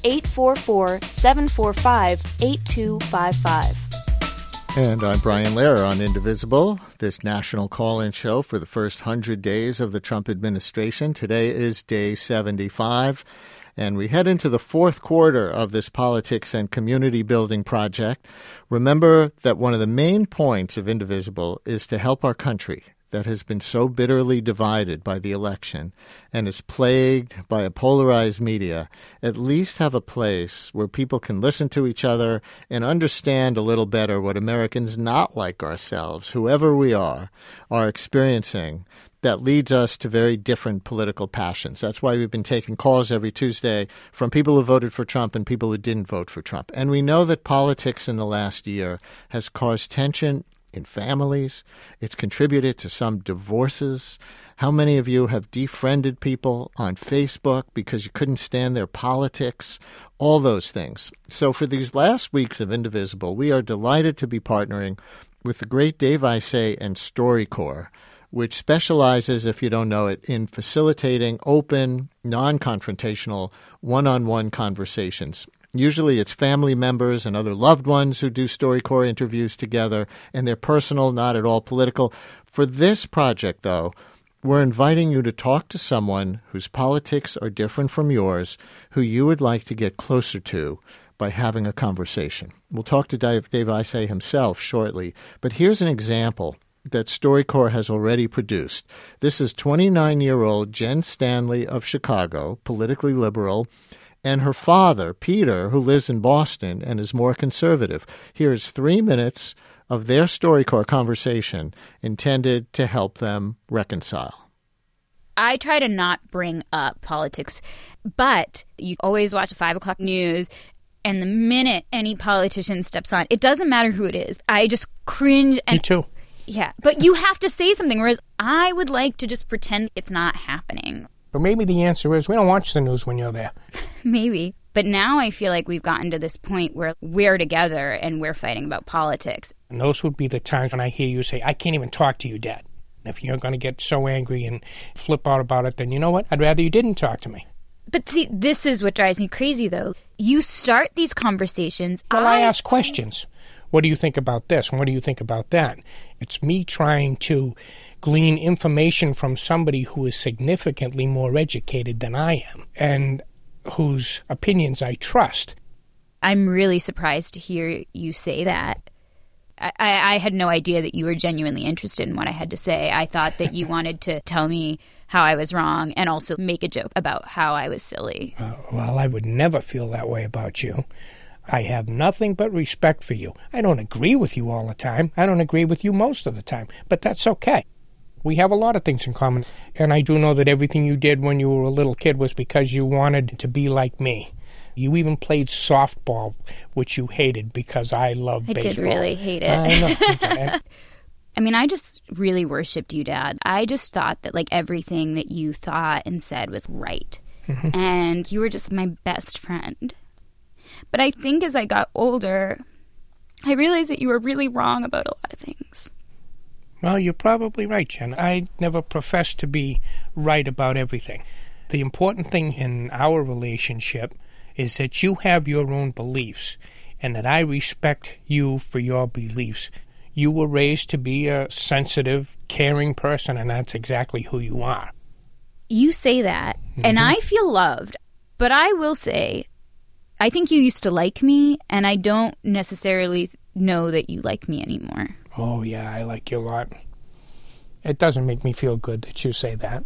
844-745-8255. And I'm Brian Lehrer on Indivisible, this national call-in show for the first 100 days of the Trump administration. Today is day 75. and we head into the fourth quarter of this politics and community building project, remember that one of the main points of Indivisible is to help our country that has been so bitterly divided by the election and is plagued by a polarized media, at least have a place where people can listen to each other and understand a little better what Americans not like ourselves, whoever we are experiencing that leads us to very different political passions. That's why we've been taking calls every Tuesday from people who voted for Trump and people who didn't vote for Trump. And we know that politics in the last year has caused tension in families. It's contributed to some divorces. How many of you have defriended people on Facebook because you couldn't stand their politics? All those things. So for these last weeks of Indivisible, we are delighted to be partnering with the great Dave Isay and StoryCorps, which specializes, if you don't know it, in facilitating open, non-confrontational, one-on-one conversations. Usually it's family members and other loved ones who do StoryCorps interviews together, and they're personal, not at all political. For this project, though, we're inviting you to talk to someone whose politics are different from yours, who you would like to get closer to by having a conversation. We'll talk to Dave Isay himself shortly, but here's an example that StoryCorps has already produced. This is 29-year-old Jen Stanley of Chicago, politically liberal, and her father, Peter, who lives in Boston and is more conservative. Here's 3 minutes of their StoryCorps conversation intended to help them reconcile. I try to not bring up politics, but you always watch the 5 o'clock news, and the minute any politician steps on, it doesn't matter who it is. I just cringe. And, me too. Yeah, but you have to say something, whereas I would like to just pretend it's not happening. But maybe the answer is we don't watch the news when you're there. Maybe. But now I feel like we've gotten to this point where we're together and we're fighting about politics. And those would be the times when I hear you say, I can't even talk to you, Dad. And if you're going to get so angry and flip out about it, then you know what? I'd rather you didn't talk to me. But see, this is what drives me crazy, though. You start these conversations. Well, I ask questions. What do you think about this? And what do you think about that? It's me trying to glean information from somebody who is significantly more educated than I am and whose opinions I trust. I'm really surprised to hear you say that. I had no idea that you were genuinely interested in what I had to say. I thought that you wanted to tell me how I was wrong and also make a joke about how I was silly. Well, I would never feel that way about you. I have nothing but respect for you. I don't agree with you all the time. I don't agree with you most of the time, but that's okay. We have a lot of things in common, and I do know that everything you did when you were a little kid was because you wanted to be like me. You even played softball, which you hated because I love baseball. I did really hate it. I know. I mean, I just really worshipped you, Dad. I just thought that, like, everything that you thought and said was right. Mm-hmm. And you were just my best friend. But I think as I got older, I realized that you were really wrong about a lot of things. Well, you're probably right, Jen. I never professed to be right about everything. The important thing in our relationship is that you have your own beliefs and that I respect you for your beliefs. You were raised to be a sensitive, caring person, and that's exactly who you are. You say that, and I feel loved. But I will say, I think you used to like me, and I don't necessarily know that you like me anymore. Oh, yeah, I like you a lot. It doesn't make me feel good that you say that.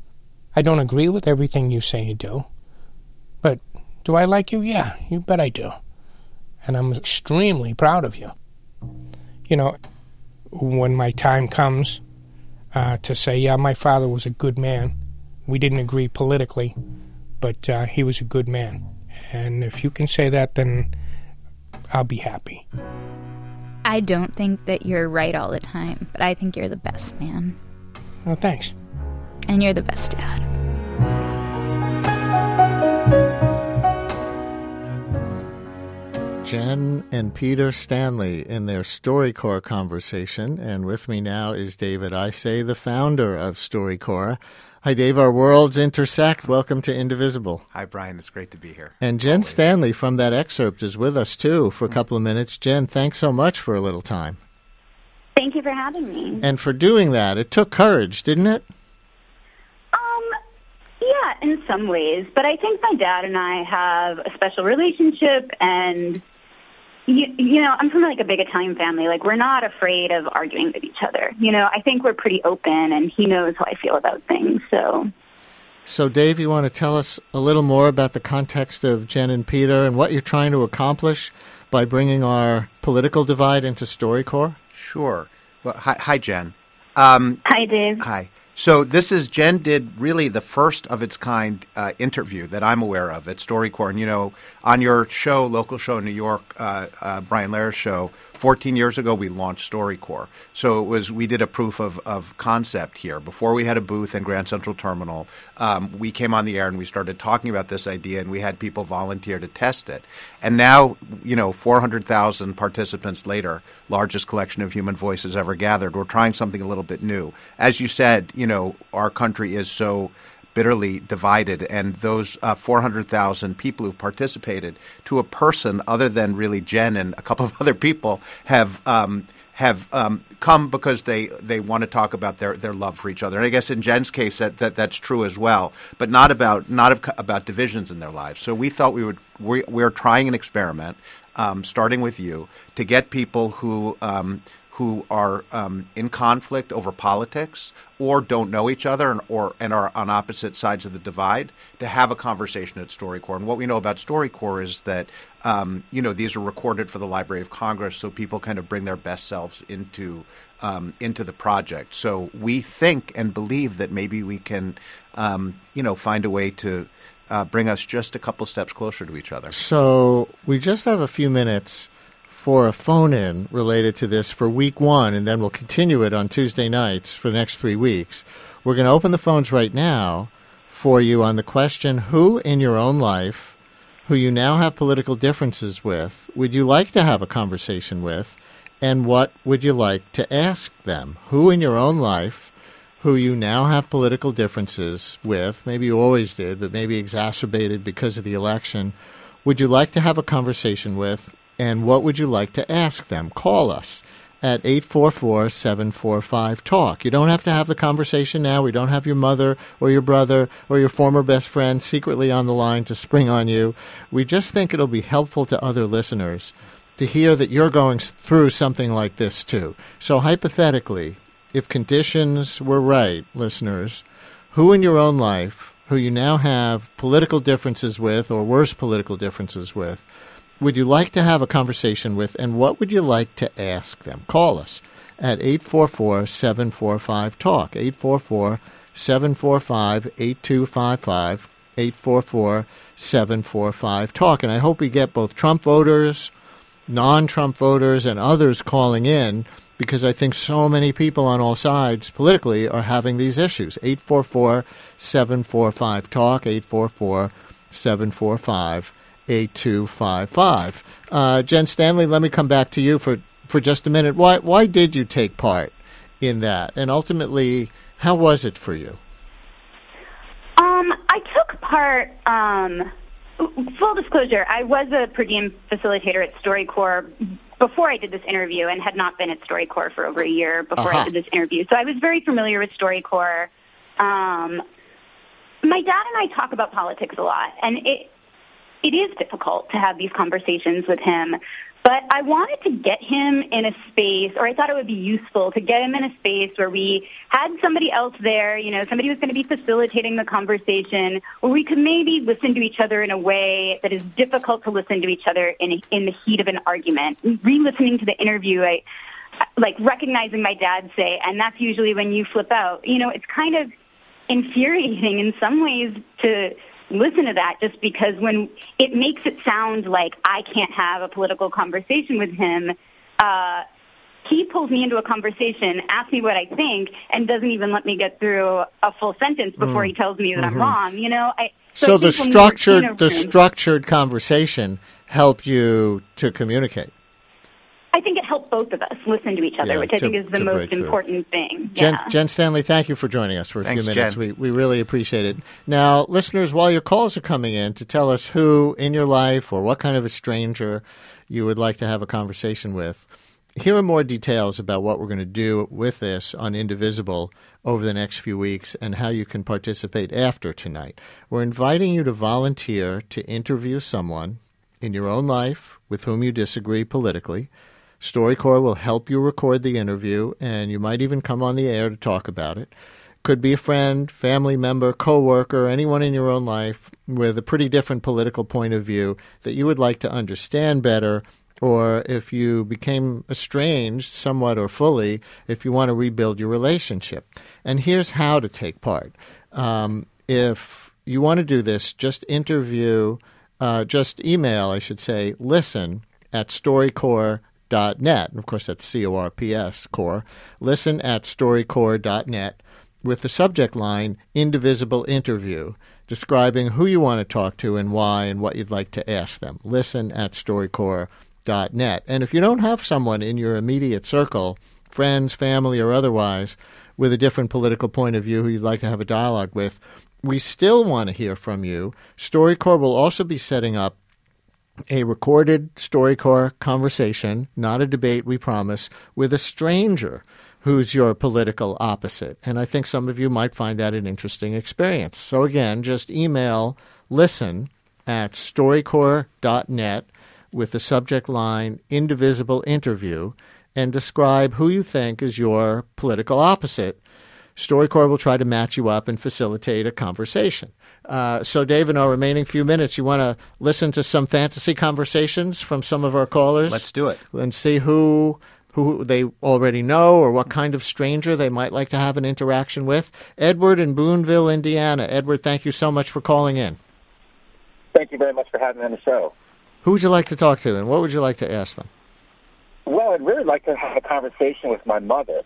I don't agree with everything you say you do. But do I like you? Yeah, you bet I do. And I'm extremely proud of you. You know, when my time comes to say, yeah, my father was a good man. We didn't agree politically, but he was a good man. And if you can say that, then I'll be happy. I don't think that you're right all the time, but I think you're the best man. Oh, thanks. And you're the best dad. Jen and Peter Stanley in their StoryCorps conversation, and with me now is David Isay, the founder of StoryCorps. Hi, Dave. Our worlds intersect. Welcome to Indivisible. Hi, Brian. It's great to be here. And Jen Stanley from that excerpt is with us, too, for a couple of minutes. Jen, thanks so much for a little time. Thank you for having me. And for doing that. It took courage, didn't it? Yeah, in some ways, but I think my dad and I have a special relationship, and you know, I'm from like a big Italian family. Like, we're not afraid of arguing with each other. You know, I think we're pretty open, and he knows how I feel about things. So, Dave, you want to tell us a little more about the context of Jen and Peter and what you're trying to accomplish by bringing our political divide into StoryCorps? Sure. Well, hi, Jen. Hi, Dave. Hi. So Jen did really the first of its kind interview that I'm aware of at StoryCorps. And, you know, on your show, local show in New York, Brian Lehrer's show, 14 years ago, we launched StoryCorps. So we did a proof of concept here. Before we had a booth in Grand Central Terminal, we came on the air and we started talking about this idea, and we had people volunteer to test it. And now, you know, 400,000 participants later, largest collection of human voices ever gathered, we're trying something a little bit new. As you said, you know, our country is so bitterly divided, and those 400,000 people who've participated, to a person other than really Jen and a couple of other people, have come because they want to talk about their love for each other. And I guess in Jen's case that's true as well, but not about divisions in their lives. So we thought we're trying an experiment, starting with you, to get people who are in conflict over politics or don't know each other and are on opposite sides of the divide to have a conversation at StoryCorps. And what we know about StoryCorps is that, you know, these are recorded for the Library of Congress, so people kind of bring their best selves into the project. So we think and believe that maybe we can, you know, find a way to bring us just a couple steps closer to each other. So we just have a few minutes for a phone-in related to this for week 1, and then we'll continue it on Tuesday nights for the next 3 weeks. We're going to open the phones right now for you on the question, who in your own life, who you now have political differences with, would you like to have a conversation with, and what would you like to ask them? Who in your own life, who you now have political differences with, maybe you always did, but maybe exacerbated because of the election, would you like to have a conversation with, and what would you like to ask them? Call us at 844-745-TALK. You don't have to have the conversation now. We don't have your mother or your brother or your former best friend secretly on the line to spring on you. We just think it'll be helpful to other listeners to hear that you're going through something like this too. So hypothetically, if conditions were right, listeners, who in your own life, who you now have political differences with or worse political differences with, would you like to have a conversation with, and what would you like to ask them? Call us at 844-745-TALK, 844-745-8255, 844-745-TALK. And I hope we get both Trump voters, non-Trump voters, and others calling in, because I think so many people on all sides politically are having these issues. 844-745-TALK, 844-745-8255. 8255. Jen Stanley, let me come back to you for just a minute. Why did you take part in that? And ultimately, how was it for you? I took part, full disclosure, I was a per diem facilitator at StoryCorps before I did this interview and had not been at StoryCorps for over a year before I did this interview. So I was very familiar with StoryCorps. My dad and I talk about politics a lot, and it is difficult to have these conversations with him, but I wanted to get him in a space, or I thought it would be useful to get him in a space where we had somebody else there, you know, somebody who was going to be facilitating the conversation, where we could maybe listen to each other in a way that is difficult to listen to each other in the heat of an argument. Re-listening to the interview, I like recognizing my dad say, and that's usually when you flip out. You know, it's kind of infuriating in some ways to listen to that, just because when it makes it sound like I can't have a political conversation with him, he pulls me into a convection, asks me what I think, and doesn't even let me get through a full sentence before he tells me that I'm wrong. You know, so the structured conversation helped you to communicate. I think it helped both of us listen to each other, which I think is the most important thing. Jen Stanley, thank you for joining us for a few minutes. We really appreciate it. Now, listeners, while your calls are coming in to tell us who in your life or what kind of a stranger you would like to have a conversation with, here are more details about what we're going to do with this on Indivisible over the next few weeks and how you can participate after tonight. We're inviting you to volunteer to interview someone in your own life with whom you disagree politically. StoryCorps will help you record the interview, and you might even come on the air to talk about it. Could be a friend, family member, coworker, anyone in your own life with a pretty different political point of view that you would like to understand better, or if you became estranged somewhat or fully, if you want to rebuild your relationship. And here's how to take part. If you want to do this, just email, listen@StoryCorps.net. And of course, that's CORPS, Corps. Listen@StoryCorps.net. with the subject line, Indivisible Interview, describing who you want to talk to and why and what you'd like to ask them. Listen@StoryCorps.net. And if you don't have someone in your immediate circle, friends, family, or otherwise, with a different political point of view who you'd like to have a dialogue with, we still want to hear from you. StoryCorps will also be setting up a recorded StoryCorps conversation, not a debate, we promise, with a stranger who's your political opposite. And I think some of you might find that an interesting experience. So again, just email listen@StoryCorps.net with the subject line Indivisible Interview and describe who you think is your political opposite. StoryCorps will try to match you up and facilitate a conversation. So, Dave, in our remaining few minutes, you want to listen to some fantasy conversations from some of our callers? Let's do it. And see who they already know or what kind of stranger they might like to have an interaction with. Edward in Boonville, Indiana. Edward, thank you so much for calling in. Thank you very much for having me on the show. Who would you like to talk to, and what would you like to ask them? Well, I'd really like to have a conversation with my mother.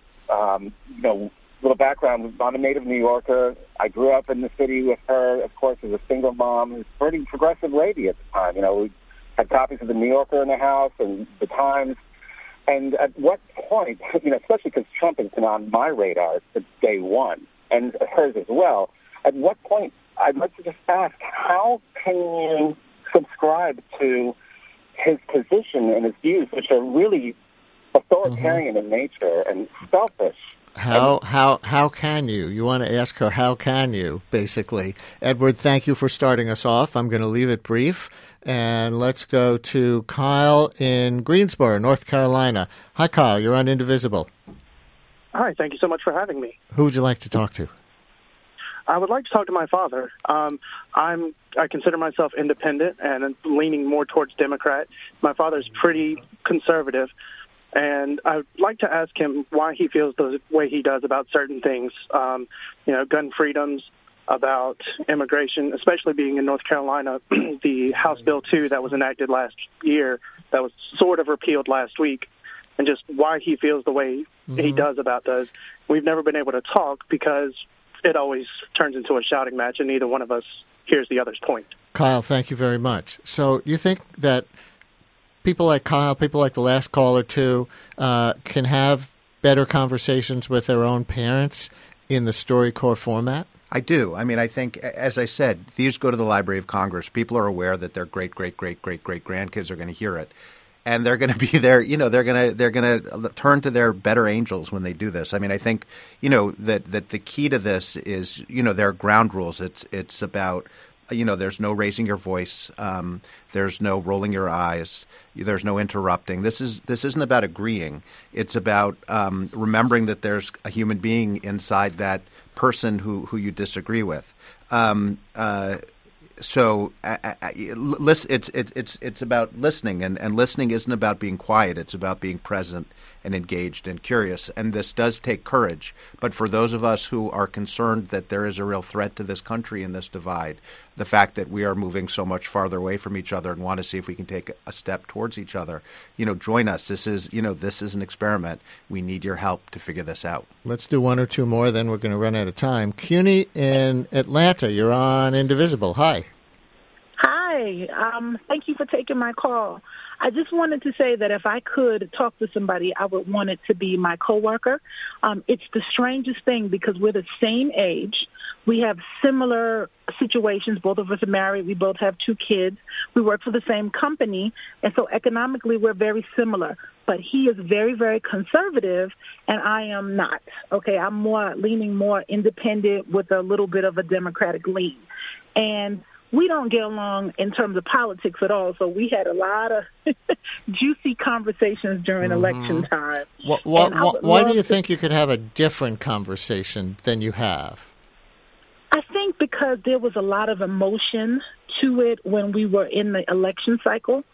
Little background, I'm a native New Yorker. I grew up in the city with her, of course, as a single mom. She was a pretty progressive lady at the time. We had copies of the New Yorker in the house and the Times. And at what point, especially because Trump has been on my radar since day one, and hers as well, at what point, I'd like to just ask, how can you subscribe to his position and his views, which are really authoritarian in nature and selfish? How can you? You want to ask her, how can you, basically. Edward, thank you for starting us off. I'm going to leave it brief. And let's go to Kyle in Greensboro, North Carolina. Hi, Kyle. You're on Indivisible. Hi. Thank you so much for having me. Who would you like to talk to? I would like to talk to my father. I consider myself independent and leaning more towards Democrat. My father's pretty conservative. And I'd like to ask him why he feels the way he does about certain things, gun freedoms, about immigration, especially being in North Carolina, the House Bill 2 that was enacted last year that was sort of repealed last week, and just why he feels the way he does about those. We've never been able to talk because it always turns into a shouting match, and neither one of us hears the other's point. Kyle, thank you very much. So you think that people like Kyle, people like the last caller too, can have better conversations with their own parents in the StoryCorps format? I do. I mean, I think, as I said, these go to the Library of Congress. People are aware that their great-great-great-great-great-grandkids are going to hear it. And they're going to be there, they're going to turn to their better angels when they do this. I mean, I think, that the key to this is, there are ground rules. It's about, there's no raising your voice. There's no rolling your eyes. There's no interrupting. This isn't about agreeing. It's about remembering that there's a human being inside that person who you disagree with. So it's about listening, and listening isn't about being quiet. It's about being present and engaged and curious. And this does take courage. But for those of us who are concerned that there is a real threat to this country in this divide, the fact that we are moving so much farther away from each other and want to see if we can take a step towards each other, join us. This is an experiment. We need your help to figure this out. Let's do one or two more, then we're going to run out of time. CUNY in Atlanta, you're on Indivisible. Hi. Hi. Thank you for taking my call. I just wanted to say that if I could talk to somebody, I would want it to be my coworker. It's the strangest thing because we're the same age. We have similar situations. Both of us are married. We both have 2 kids. We work for the same company. And so economically, we're very similar. But he is very, very conservative, and I am not. Okay, I'm leaning more independent with a little bit of a Democratic lean. And we don't get along in terms of politics at all. So we had a lot of juicy conversations during election time. Why do you think you could have a different conversation than you have? I think because there was a lot of emotion to it when we were in the election cycle.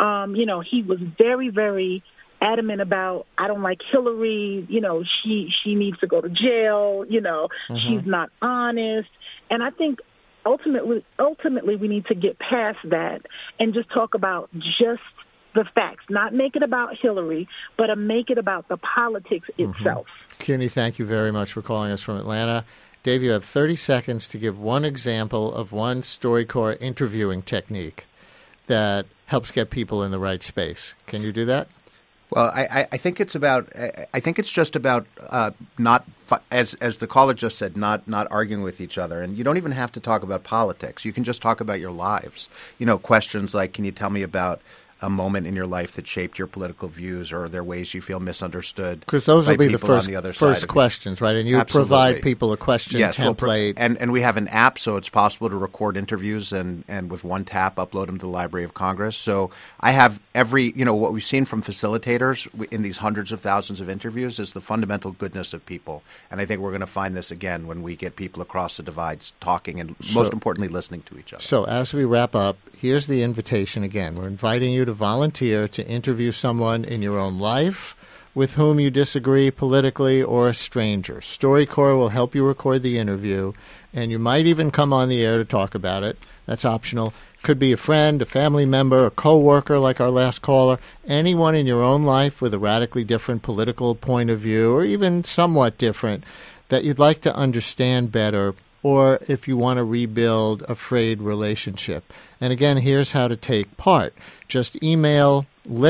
He was very, very adamant about, I don't like Hillary, she needs to go to jail, she's not honest. And I think ultimately we need to get past that and just talk about just the facts, not make it about Hillary, but make it about the politics itself. CUNY, thank you very much for calling us from Atlanta. Dave, you have 30 seconds to give one example of one StoryCorps interviewing technique that helps get people in the right space. Can you do that? Well, I think it's about. I think it's just about not, as the caller just said, not arguing with each other. And you don't even have to talk about politics. You can just talk about your lives. Questions like, "Can you tell me about a moment in your life that shaped your political views, or are there ways you feel misunderstood?" Because those will be the first questions, right? And you provide people a question template. And we have an app, so it's possible to record interviews and with one tap upload them to the Library of Congress. So I have what we've seen from facilitators in these hundreds of thousands of interviews is the fundamental goodness of people. And I think we're going to find this again when we get people across the divides talking and, most importantly, listening to each other. So as we wrap up, here's the invitation again. We're inviting you to volunteer to interview someone in your own life with whom you disagree politically or a stranger. StoryCorps will help you record the interview, and you might even come on the air to talk about it. That's optional. Could be a friend, a family member, a coworker like our last caller, anyone in your own life with a radically different political point of view or even somewhat different that you'd like to understand better, or if you want to rebuild a frayed relationship. And again, here's how to take part. Just email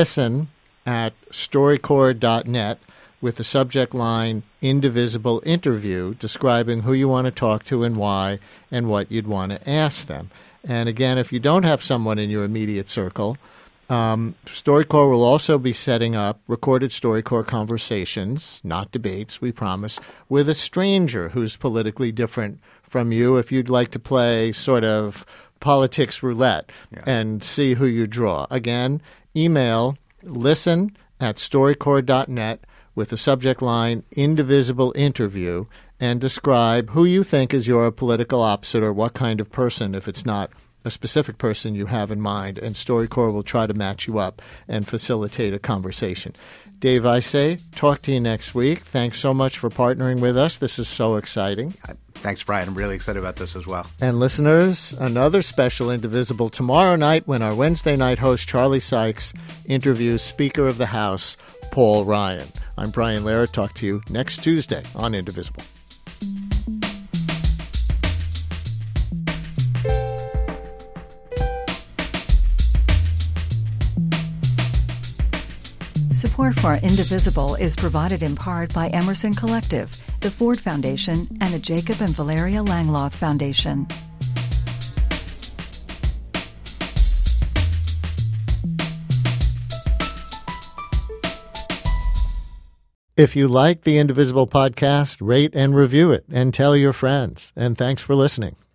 listen@storycorps.net with the subject line Indivisible Interview, describing who you want to talk to and why and what you'd want to ask them. And again, if you don't have someone in your immediate circle, StoryCorps will also be setting up recorded StoryCorps conversations, not debates, we promise, with a stranger who's politically different from you if you'd like to play sort of politics roulette and see who you draw. Again, email listen@storycorps.net with the subject line Indivisible Interview and describe who you think is your political opposite or what kind of person, if it's not a specific person you have in mind, and StoryCorps will try to match you up and facilitate a conversation. Dave Isay, talk to you next week. Thanks so much for partnering with us. This is so exciting. Thanks, Brian. I'm really excited about this as well. And listeners, another special Indivisible tomorrow night when our Wednesday night host, Charlie Sykes, interviews Speaker of the House, Paul Ryan. I'm Brian Lehrer. Talk to you next Tuesday on Indivisible. Support for Indivisible is provided in part by Emerson Collective, the Ford Foundation, and the Jacob and Valeria Langloth Foundation. If you like the Indivisible podcast, rate and review it and tell your friends. And thanks for listening.